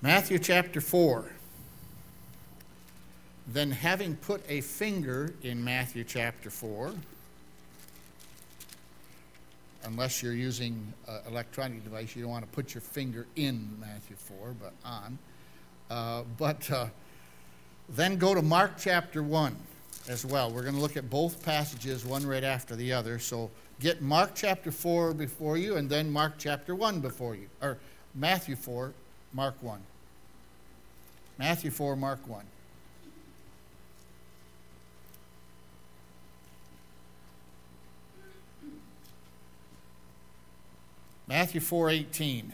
Matthew chapter 4. Then having put a finger in Matthew chapter 4, unless you're using an electronic device, you don't want to put your finger in Matthew 4, but on. Then go to Mark chapter 1 as well. We're going to look at both passages, one right after the other. So get Mark chapter 4 before you, and then Mark chapter 1 before you. Or Matthew 4, Mark 1. Matthew 4, Mark 1. Matthew 4:18.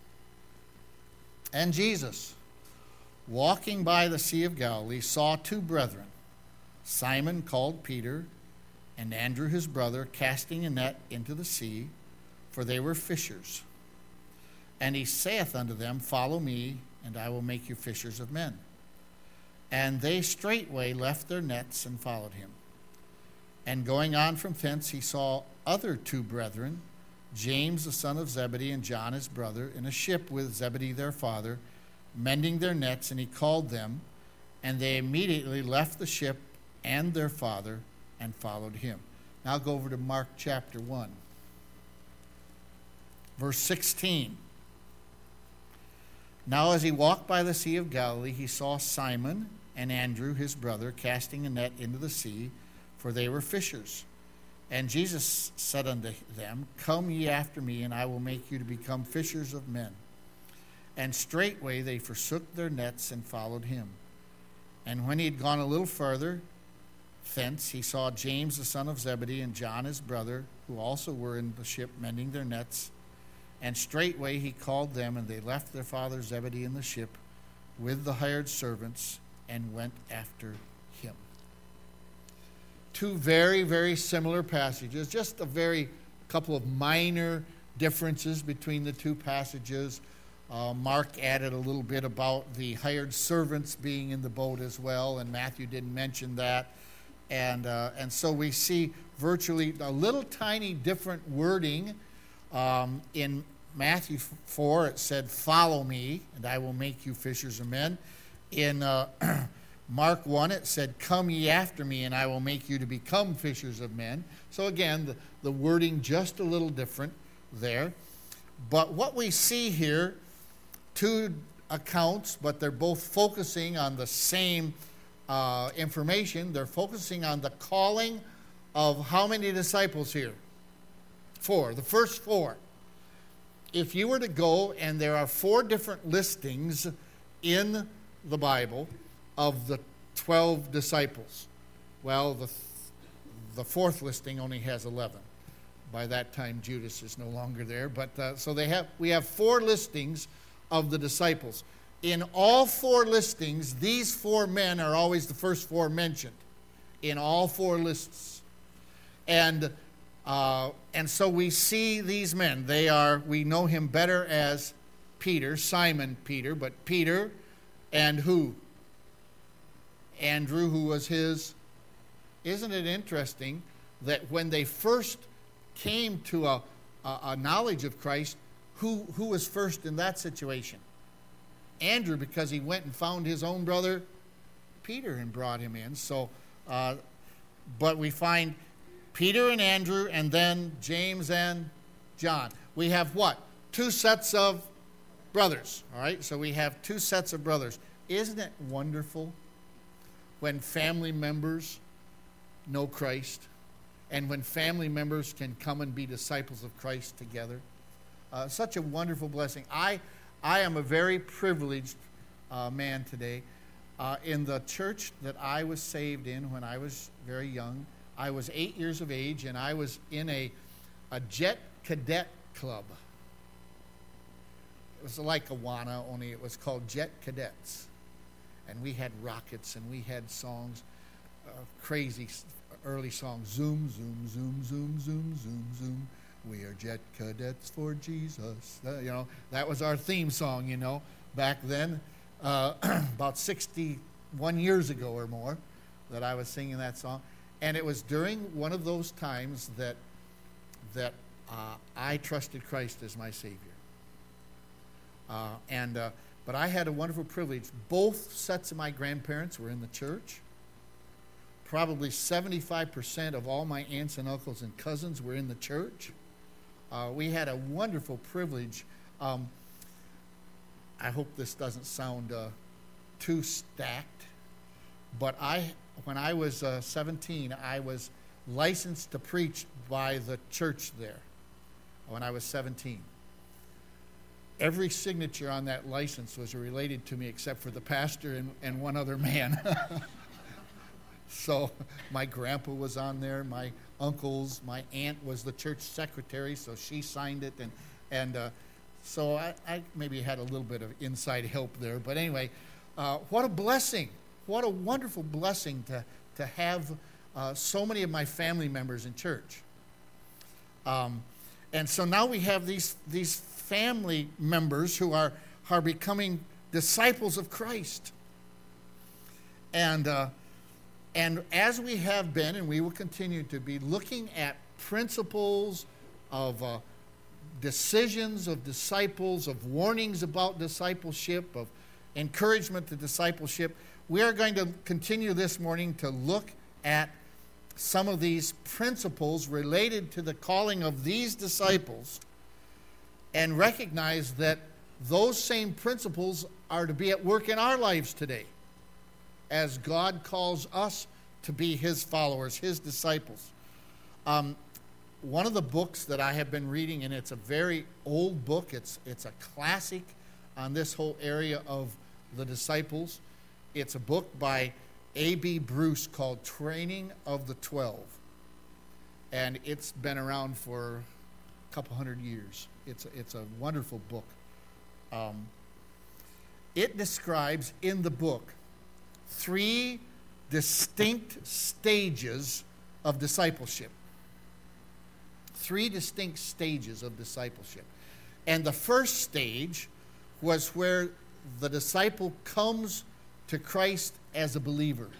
And Jesus, walking by the Sea of Galilee, saw two brethren, Simon called Peter, and Andrew his brother, casting a net into the sea, for they were fishers. And he saith unto them, Follow me, and I will make you fishers of men. And they straightway left their nets and followed him. And going on from thence, he saw other two brethren, James the son of Zebedee and John his brother, in a ship with Zebedee their father, mending their nets, and he called them, and they immediately left the ship and their father and followed him. Now go over to Mark chapter 1, verse 16. Now as he walked by the Sea of Galilee, he saw Simon and Andrew his brother casting a net into the sea, for they were fishers. And Jesus said unto them, Come ye after me, and I will make you to become fishers of men. And straightway they forsook their nets and followed him. And when he had gone a little further thence, he saw James the son of Zebedee and John his brother, who also were in the ship mending their nets. And straightway he called them, and they left their father Zebedee in the ship with the hired servants and went after him. Two very, very similar passages, just a couple of minor differences between the two passages. Mark added a little bit about the hired servants being in the boat as well, and Matthew didn't mention that. And so we see virtually a little tiny different wording. In Matthew 4, it said, Follow me, and I will make you fishers of men. In Mark 1, it said, Come ye after me, and I will make you to become fishers of men. So again, the wording just a little different there. But what we see here, two accounts, but they're both focusing on the same information. They're focusing on the calling of how many disciples here? 4, the first 4. If you were to go, and there are 4 different listings in the Bible of the 12 disciples. Well, the 4th listing only has 11. By that time, Judas is no longer there. But so we have 4 listings of the disciples. In all 4 listings, these 4 men are always the first 4 mentioned in all 4 lists. And so we see these men. We know him better as Peter, Simon Peter, but Peter and who? Andrew, who was his. Isn't it interesting that when they first came to a knowledge of Christ, who was first in that situation? Andrew, because he went and found his own brother Peter and brought him in. So, but we find Peter and Andrew, and then James and John. We have what? 2 sets of brothers. All right, so we have 2 sets of brothers. Isn't it wonderful when family members know Christ, and when family members can come and be disciples of Christ together? Such a wonderful blessing. I am a very privileged man today. In the church that I was saved in when I was very young, I was 8 years of age, and I was in a jet cadet club. It was like Awana, only it was called Jet Cadets. And we had rockets, and we had songs, crazy early songs. Zoom, zoom, zoom, zoom, zoom, zoom, zoom. We are jet cadets for Jesus. That was our theme song, back then. About 61 years ago or more that I was singing that song. And it was during one of those times that I trusted Christ as my Savior. But I had a wonderful privilege. Both sets of my grandparents were in the church. Probably 75% of all my aunts and uncles and cousins were in the church. We had a wonderful privilege. I hope this doesn't sound too stacked, but when I was 17, I was licensed to preach by the church there when I was 17. Every signature on that license was related to me except for the pastor and one other man. So my grandpa was on there, my uncles, my aunt was the church secretary, so she signed it, and so I maybe had a little bit of inside help there. But anyway, what a blessing. What a wonderful blessing to have so many of my family members in church. And so now we have these family members who are becoming disciples of Christ. And as we have been, and we will continue to be, looking at principles of decisions of disciples, of warnings about discipleship, of encouragement to discipleship, we are going to continue this morning to look at some of these principles related to the calling of these disciples and recognize that those same principles are to be at work in our lives today as God calls us to be his followers, his disciples. One of the books that I have been reading, and it's a very old book, it's a classic on this whole area of the disciples. It's a book by A.B. Bruce called Training of the 12. And it's been around for a couple hundred years. It's a wonderful book. It describes in the book 3 distinct stages of discipleship. 3 distinct stages of discipleship. And the first stage was where the disciple comes to Christ as a believer.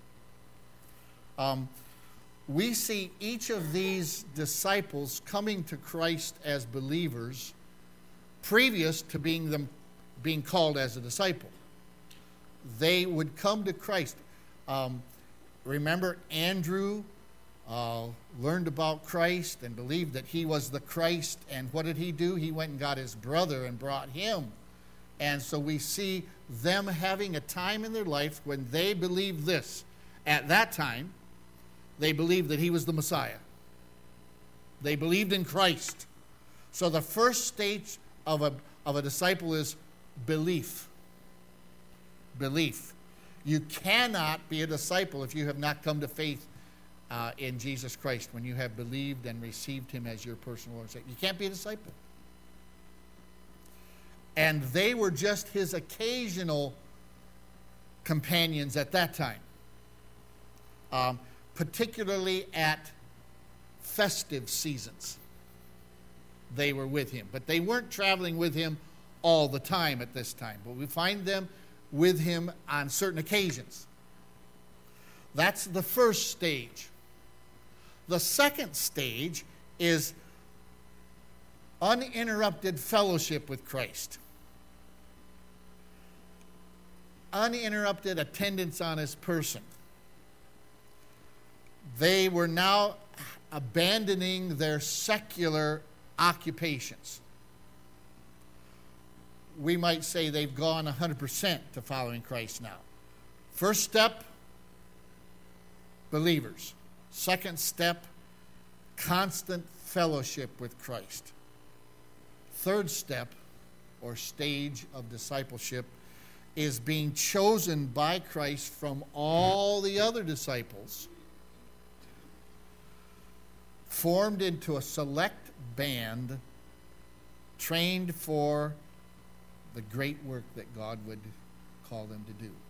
We see each of these disciples coming to Christ as believers previous to being called as a disciple. They would come to Christ. Remember, Andrew learned about Christ and believed that he was the Christ. And what did he do? He went and got his brother and brought him. And so we see them having a time in their life when they believed this. At that time, they believed that he was the Messiah. They believed in Christ. So the first stage of a disciple is belief. Belief. You cannot be a disciple if you have not come to faith in Jesus Christ, when you have believed and received him as your personal Lord and Savior. You can't be a disciple. And they were just his occasional companions at that time, particularly at festive seasons. They were with him, but they weren't traveling with him all the time at this time. But we find them with him on certain occasions. That's the first stage. The second stage is uninterrupted fellowship with Christ. Uninterrupted attendance on his person. They were now abandoning their secular occupations. We might say they've gone 100% to following Christ now. First step, believers. Second step, constant fellowship with Christ. Third step, or stage of discipleship, is being chosen by Christ from all the other disciples, formed into a select band, trained for the great work that God would call them to do.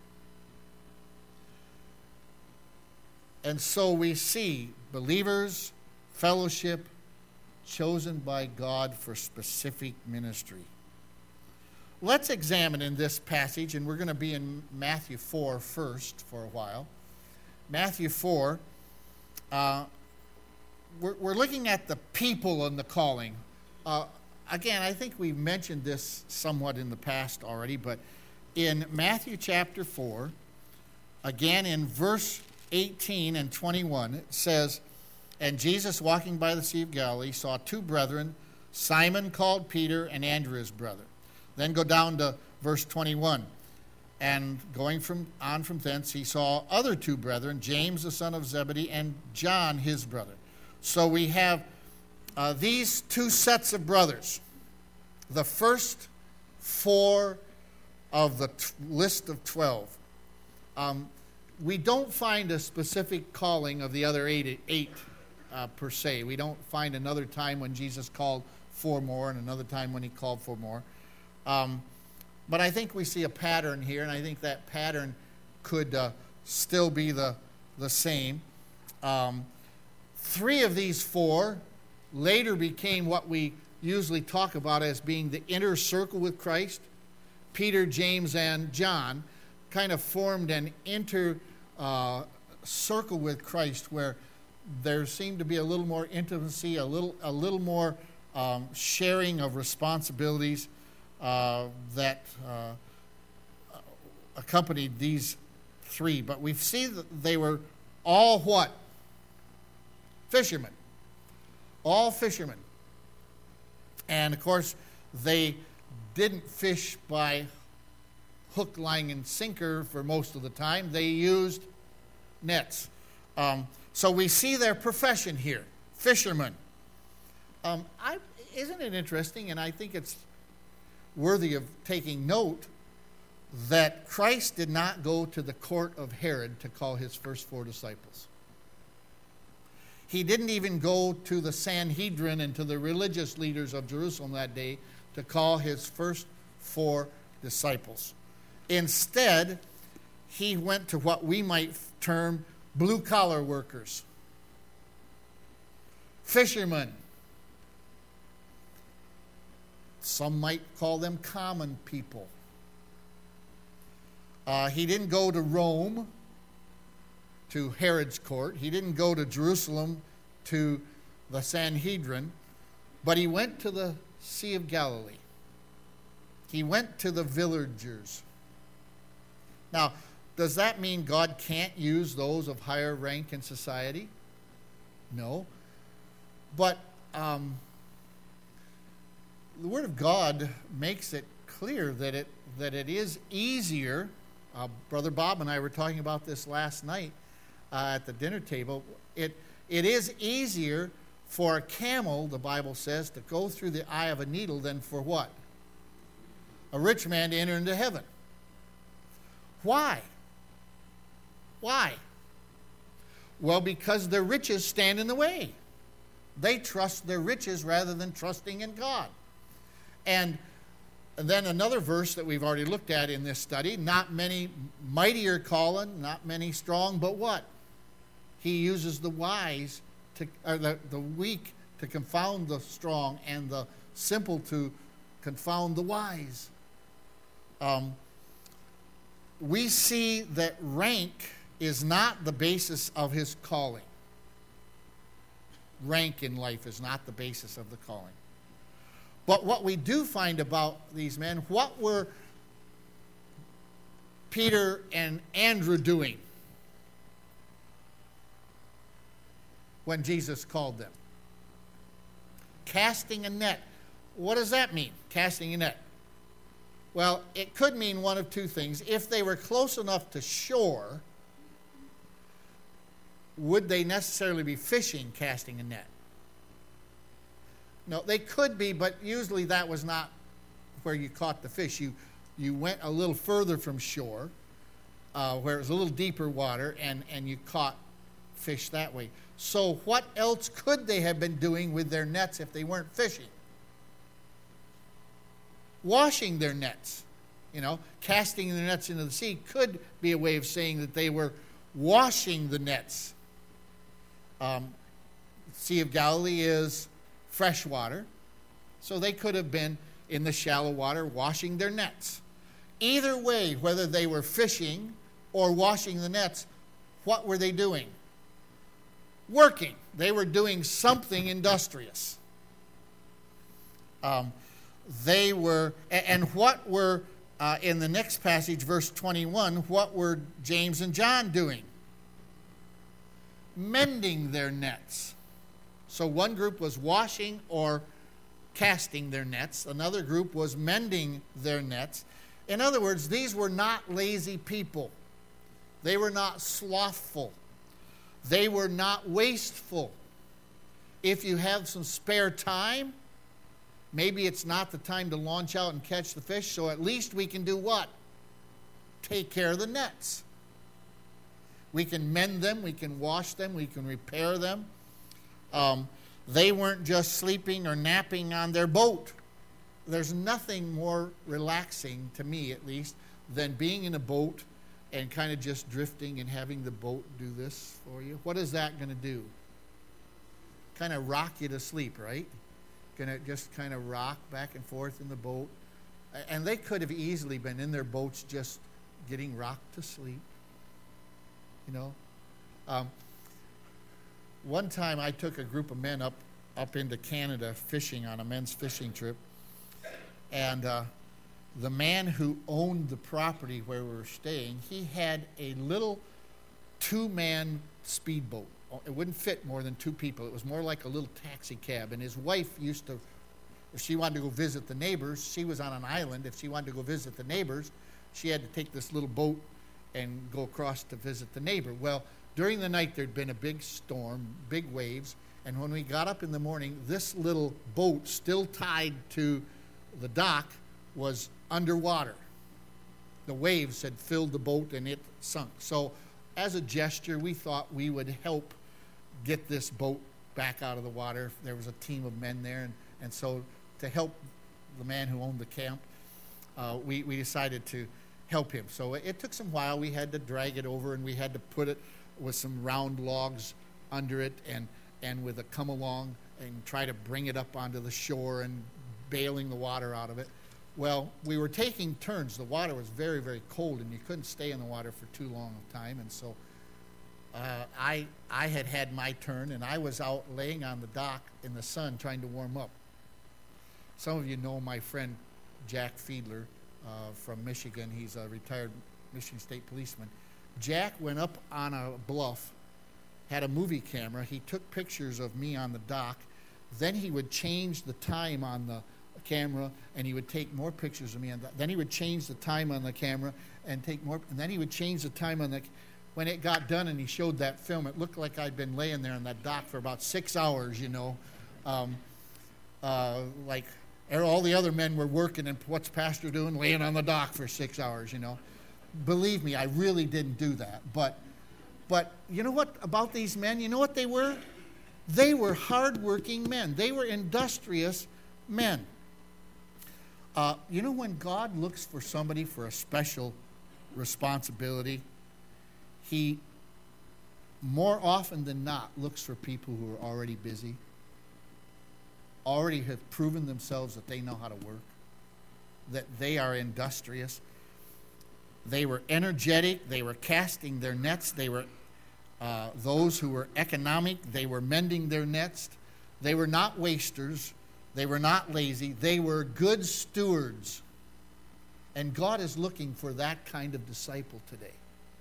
And so we see believers, fellowship, chosen by God for specific ministry. Let's examine in this passage, and we're going to be in Matthew 4 first for a while. Matthew 4, we're looking at the people and the calling. again, I think we've mentioned this somewhat in the past already, but in Matthew chapter 4, again in verse 18 and 21, it says, "And Jesus, walking by the Sea of Galilee, saw two brethren, Simon called Peter, and Andrew his brother." Then go down to verse 21. "And going from thence, he saw other two brethren, James the son of Zebedee, and John his brother." So we have these two sets of brothers. The first four of the list of 12. We don't find a specific calling of the other eight per se. We don't find another time when Jesus called four more and another time when he called four more. But I think we see a pattern here, and I think that pattern could still be the same. Three of these four later became what we usually talk about as being the inner circle with Christ. Peter, James, and John kind of formed an inner circle with Christ where there seemed to be a little more intimacy, a little more sharing of responsibilities that accompanied these three. But we see that they were all what? Fishermen. All fishermen. And of course, they didn't fish by hook, line, and sinker for most of the time. They used nets. So we see their profession here, fishermen. Isn't it interesting, and I think it's worthy of taking note, that Christ did not go to the court of Herod to call his first four disciples. He didn't even go to the Sanhedrin and to the religious leaders of Jerusalem that day to call his first four disciples. Instead, he went to what we might term blue-collar workers, fishermen. Some might call them common people. He didn't go to Rome, to Herod's court. He didn't go to Jerusalem, to the Sanhedrin, but he went to the Sea of Galilee. He went to the villagers. Now, does that mean God can't use those of higher rank in society? No. But the Word of God makes it clear that it is easier. Brother Bob and I were talking about this last night at the dinner table. It is easier for a camel, the Bible says, to go through the eye of a needle than for what? A rich man to enter into heaven. Why? Why? Well, because their riches stand in the way. They trust their riches rather than trusting in God. And then another verse that we've already looked at in this study, not many mighty are calling, not many strong, but what? He uses the wise, the weak to confound the strong, and the simple to confound the wise. We see that rank is not the basis of his calling. Rank in life is not the basis of the calling. But what we do find about these men, what were Peter and Andrew doing when Jesus called them? Casting a net. What does that mean, casting a net? Well, it could mean one of two things. If they were close enough to shore, would they necessarily be fishing, casting a net? No, they could be, but usually that was not where you caught the fish. You went a little further from shore, where it was a little deeper water, and you caught fish that way. So what else could they have been doing with their nets if they weren't fishing? Washing their nets. Casting their nets into the sea could be a way of saying that they were washing the nets. Sea of Galilee is fresh water, so they could have been in the shallow water washing their nets. Either way, whether they were fishing or washing the nets, what were they doing? Working. They were doing something industrious. They were, and what were, in the next passage, verse 21, what were James and John doing? Mending their nets. So one group was washing or casting their nets. Another group was mending their nets. In other words, these were not lazy people. They were not slothful. They were not wasteful. If you have some spare time, maybe it's not the time to launch out and catch the fish, so at least we can do what? Take care of the nets. We can mend them, we can wash them, we can repair them. They weren't just sleeping or napping on their boat. There's nothing more relaxing, to me at least, than being in a boat and kind of just drifting and having the boat do this for you. What is that going to do? Kind of rock you to sleep, right? Going to just kind of rock back and forth in the boat. And they could have easily been in their boats just getting rocked to sleep. You know? One time I took a group of men up into Canada fishing on a men's fishing trip. And the man who owned the property where we were staying, he had a little 2-man speedboat. It wouldn't fit more than 2 people. It was more like a little taxi cab. And his wife used to, if she wanted to go visit the neighbors, she was on an island. If she wanted to go visit the neighbors, she had to take this little boat and go across to visit the neighbor. Well, during the night there'd been a big storm, big waves, and when we got up in the morning, this little boat, still tied to the dock, was underwater. The waves had filled the boat and it sunk. So as a gesture, we thought we would help get this boat back out of the water. There was a team of men there, and so to help the man who owned the camp, we decided to help him. So it took some while. We had to drag it over, and we had to put it with some round logs under it and with a come along and try to bring it up onto the shore and bailing the water out of it. Well, we were taking turns. The water was very, very cold, and you couldn't stay in the water for too long a time. And so I had my turn, and I was out laying on the dock in the sun trying to warm up. Some of you know my friend Jack Fiedler from Michigan. He's a retired Michigan State policeman. Jack went up on a bluff, had a movie camera. He took pictures of me on the dock. Then he would change the time on the camera, and he would take more pictures of me. Then he would change the time on the camera and take more. And then he would change the time on the. When it got done and he showed that film, it looked like I'd been laying there on that dock for about 6 hours. You know, like all the other men were working, and what's Pastor doing? Laying on the dock for 6 hours. You know, believe me, I really didn't do that. But you know what about these men? You know what they were? They were hardworking men. They were industrious men. You know, when God looks for somebody for a special responsibility, He more often than not looks for people who are already busy, already have proven themselves that they know how to work, that they are industrious. They were energetic. They were casting their nets. They were those who were economic. They were mending their nets. They were not wasters. They were not lazy. They were good stewards. And God is looking for that kind of disciple today.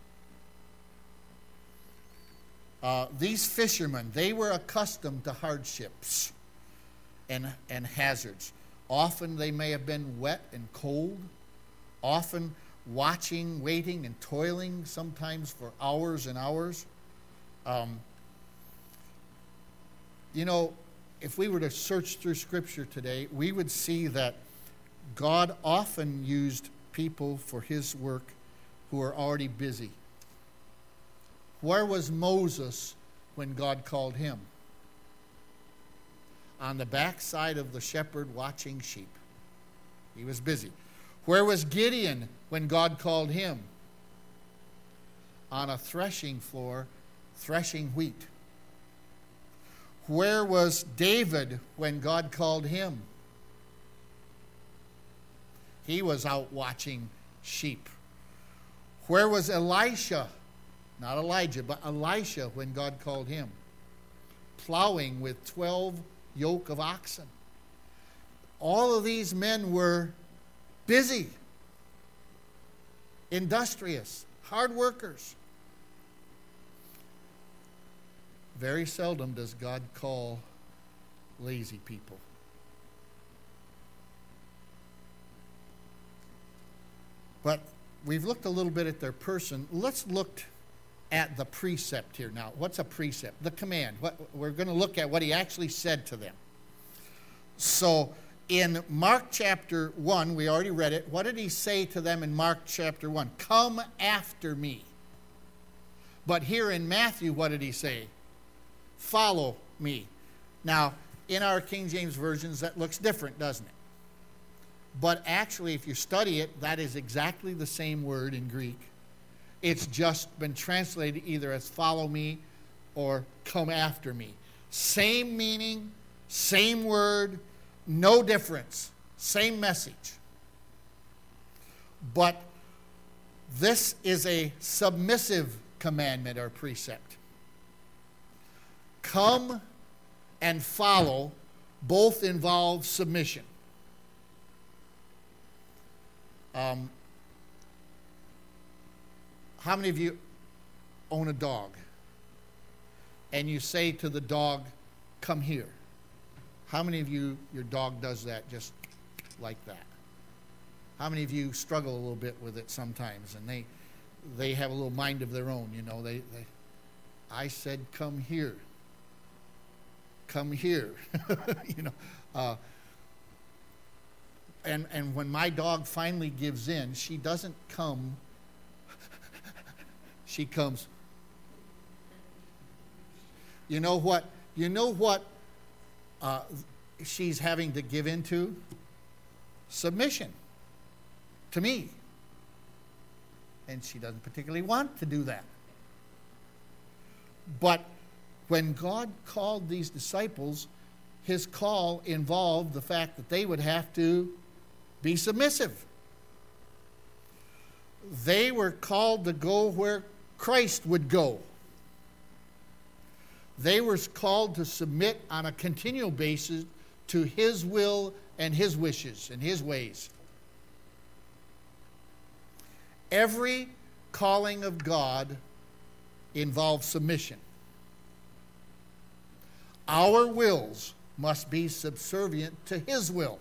These fishermen, they were accustomed to hardships and hazards. Often they may have been wet and cold. Often watching, waiting, and toiling, sometimes for hours and hours. You know, if we were to search through Scripture today, we would see that God often used people for His work who are already busy. Where was Moses when God called him? On the backside of the shepherd watching sheep. He was busy. Where was Gideon when God called him? On a threshing floor, threshing wheat. Where was David when God called him? He was out watching sheep. Where was Elisha? Not Elijah, but Elisha when God called him. Plowing with 12 yoke of oxen. All of these men were busy, industrious, hard workers. Very seldom does God call lazy people. But we've looked a little bit at their person. Let's look at the precept here now. What's a precept? The command. We're going to look at what he actually said to them. So in Mark chapter 1, we already read it. What did he say to them in Mark chapter 1? Come after me. But here in Matthew, what did he say? Follow me. Now, in our King James versions, that looks different, doesn't it? But actually, if you study it, that is exactly the same word in Greek. It's just been translated either as follow me or come after me. Same meaning, same word, no difference, same message. But this is a submissive commandment or precept. Come and follow both involve submission. How many of you own a dog? And you say to the dog, come here. How many of you, your dog does that just like that? How many of you struggle a little bit with it sometimes, and they have a little mind of their own, you know? I said, come here. Come here. You know. And when my dog finally gives in, she doesn't come. She comes. You know what? She's having to give into? Submission to me. And she doesn't particularly want to do that. But when God called these disciples, his call involved the fact that they would have to be submissive. They were called to go where Christ would go. They were called to submit on a continual basis to his will and his wishes and his ways. Every calling of God involves submission. Our wills must be subservient to his will.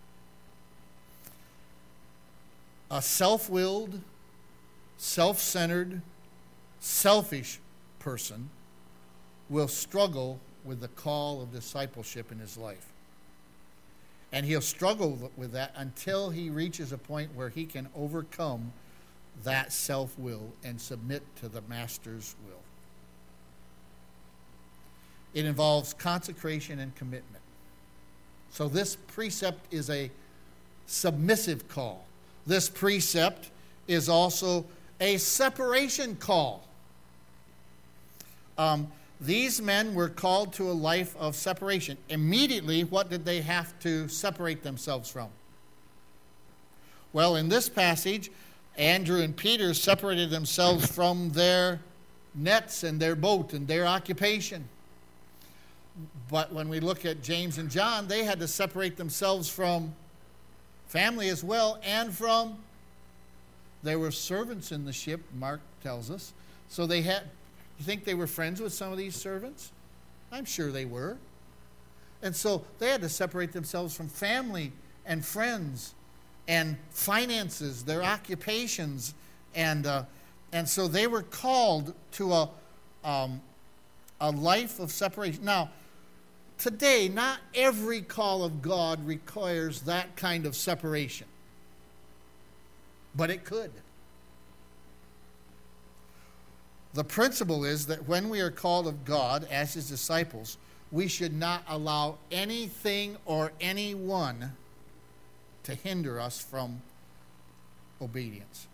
A self-willed, self-centered, selfish person will struggle with the call of discipleship in his life. And he'll struggle with that until he reaches a point where he can overcome that self-will and submit to the master's will. It involves consecration and commitment. So this precept is a submissive call. This precept is also a separation call. These men were called to a life of separation. Immediately, what did they have to separate themselves from? Well, in this passage, Andrew and Peter separated themselves from their nets and their boat and their occupation. But when we look at James and John, they had to separate themselves from family as well, and they were servants in the ship, Mark tells us. So you think they were friends with some of these servants? I'm sure they were. And so they had to separate themselves from family and friends and finances, their occupations, and so they were called to a life of separation. Now, today, not every call of God requires that kind of separation, but it could. The principle is that when we are called of God as his disciples, we should not allow anything or anyone to hinder us from obedience.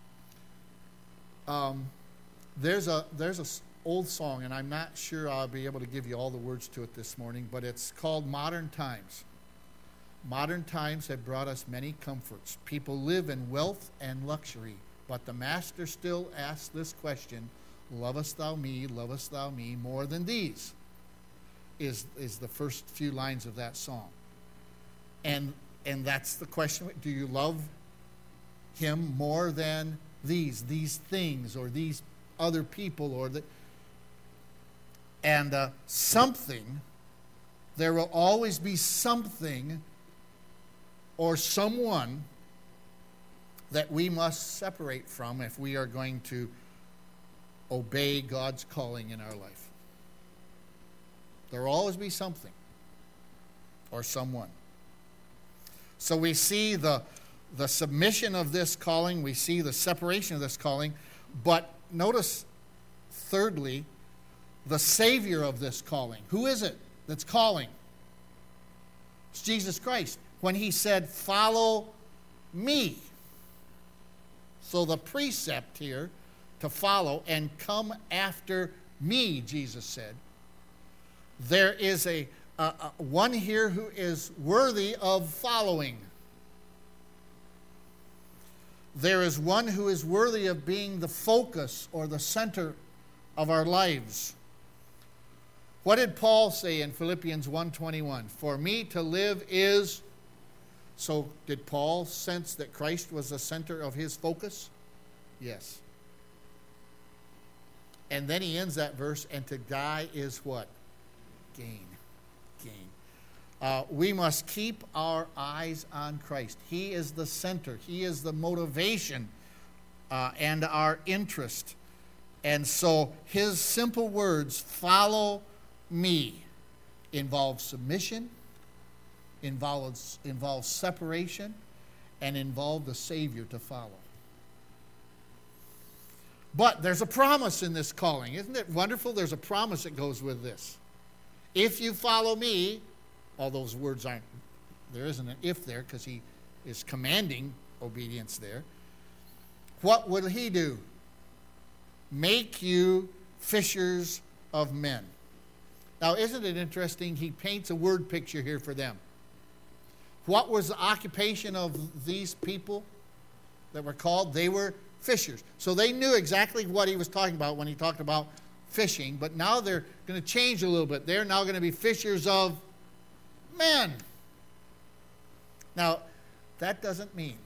There's a old song, and I'm not sure I'll be able to give you all the words to it this morning, but it's called Modern Times. Modern times have brought us many comforts. People live in wealth and luxury, but the Master still asks this question, lovest thou me more than these? Is the first few lines of that song. And that's the question. Do you love him more than these things or these other people or the something, there will always be something or someone that we must separate from if we are going to obey God's calling in our life. There will always be something or someone. So we see the submission of this calling, we see the separation of this calling, but notice, thirdly, the Savior of this calling. Who is it that's calling? It's Jesus Christ. When he said, "Follow me." So the precept here to follow and come after me, Jesus said. There is a one here who is worthy of following. There is one who is worthy of being the focus or the center of our lives. What did Paul say in Philippians 1:21? For me to live is... So did Paul sense that Christ was the center of his focus? Yes. And then he ends that verse, and to die is what? Gain. We must keep our eyes on Christ. He is the center. He is the motivation and our interest. And so his simple words, "Follow me," involves submission, involves separation, and involve the Savior to follow. But there's a promise in this calling. Isn't it wonderful? There's a promise that goes with this. If you follow me, all those words aren't, there isn't an if there because he is commanding obedience there. What will he do? Make you fishers of men. Now, isn't it interesting? He paints a word picture here for them. What was the occupation of these people that were called? They were fishers. So they knew exactly what he was talking about when he talked about fishing, but now they're going to change a little bit. They're now going to be fishers of men. Now, that doesn't mean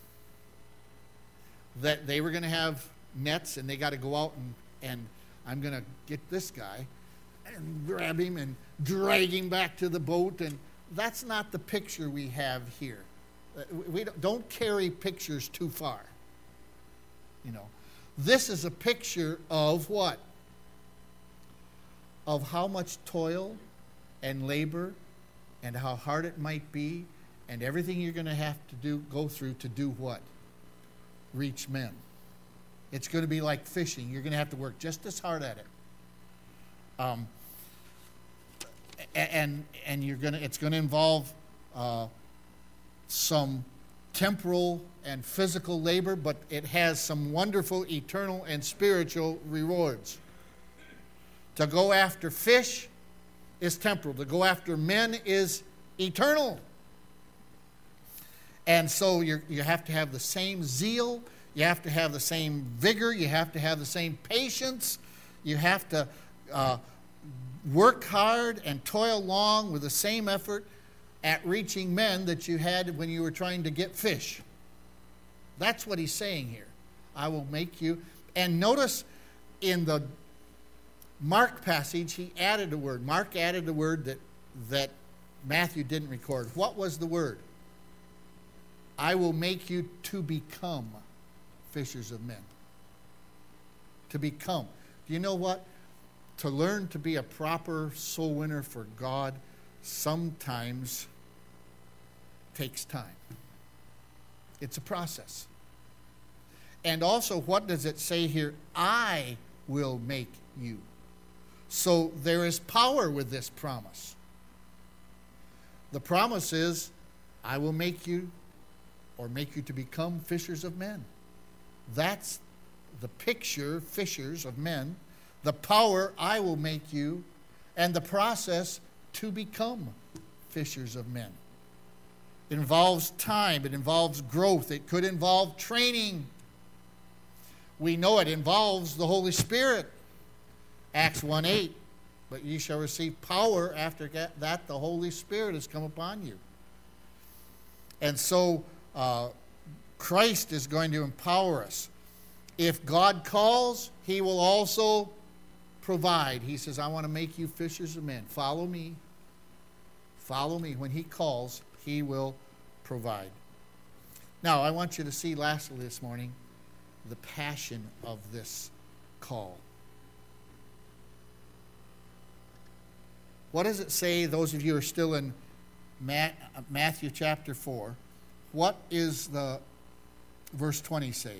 that they were going to have nets and they got to go out and I'm going to get this guy and grab him and drag him back to the boat. And that's not the picture we have here. We don't carry pictures too far. You know, this is a picture of what? Of how much toil and labor and how hard it might be and everything you're going to have to go through to do what? Reach men. It's going to be like fishing. You're going to have to work just as hard at it. And it's going to involve some temporal and physical labor, but it has some wonderful eternal and spiritual rewards. To go after fish is temporal. To go after men is eternal. And so you have to have the same zeal. You have to have the same vigor. You have to have the same patience. You have to work hard and toil long with the same effort at reaching men that you had when you were trying to get fish. That's what he's saying here. I will make you. And notice in the Mark passage, he added a word. Mark added a word that Matthew didn't record. What was the word? I will make you to become fishers of men. To become. Do you know what? To learn to be a proper soul winner for God sometimes takes time. It's a process. And also, what does it say here? I will make you. So there is power with this promise. The promise is, I will make you, or make you to become fishers of men. That's the picture, fishers of men. The power, I will make you, and the process to become fishers of men. It involves time. It involves growth. It could involve training. We know it involves the Holy Spirit. Acts 1:8. But ye shall receive power after that the Holy Spirit has come upon you. And so Christ is going to empower us. If God calls, he will also provide. He says, I want to make you fishers of men. Follow me. Follow me. When he calls, he will provide. Now, I want you to see lastly this morning the passion of this call. What does it say, those of you who are still in Matthew chapter 4? What is the verse 20 say?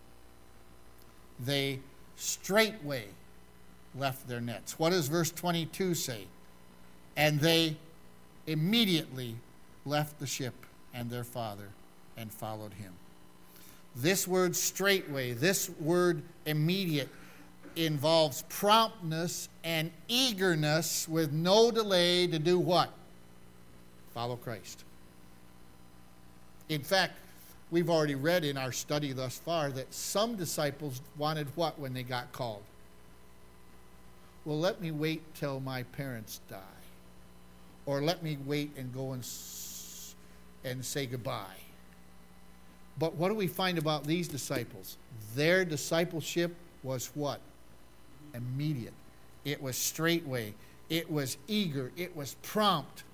They straightway left their nets. What does verse 22 say? And they immediately left the ship and their father and followed him. This word straightway, this word immediate, involves promptness and eagerness with no delay to do what? Follow Christ. In fact, we've already read in our study thus far that some disciples wanted what when they got called? Well, let me wait till my parents die. Or let me wait and go and say goodbye. But what do we find about these disciples? Their discipleship was what? Immediate. It was straightway. It was eager. It was prompt.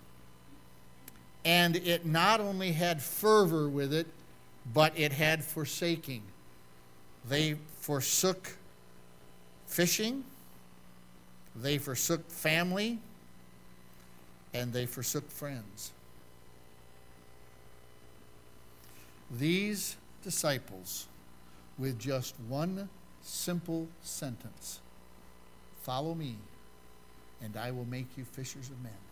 And it not only had fervor with it, but it had forsaking. They forsook fishing. They forsook family. And they forsook friends. These disciples, with just one simple sentence, follow me, and I will make you fishers of men.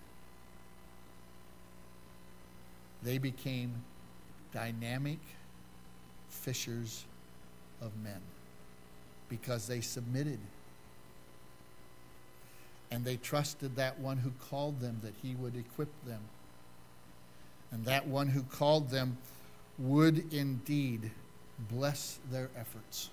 They became dynamic fishers of men because they submitted. And they trusted that one who called them, that he would equip them. And that one who called them would indeed bless their efforts.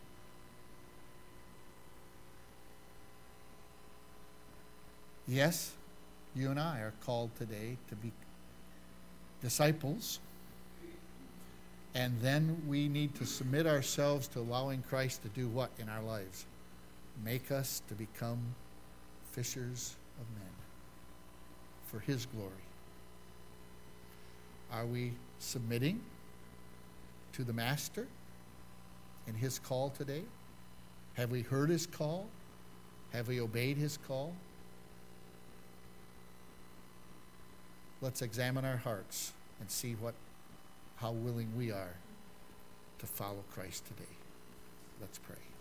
Yes, you and I are called today to be disciples. And then we need to submit ourselves to allowing Christ to do what in our lives? Make us to become fishers of men for his glory. Are we submitting to the Master in his call today? Have we heard his call? Have we obeyed his call? Let's examine our hearts and see how willing we are to follow Christ today. Let's pray.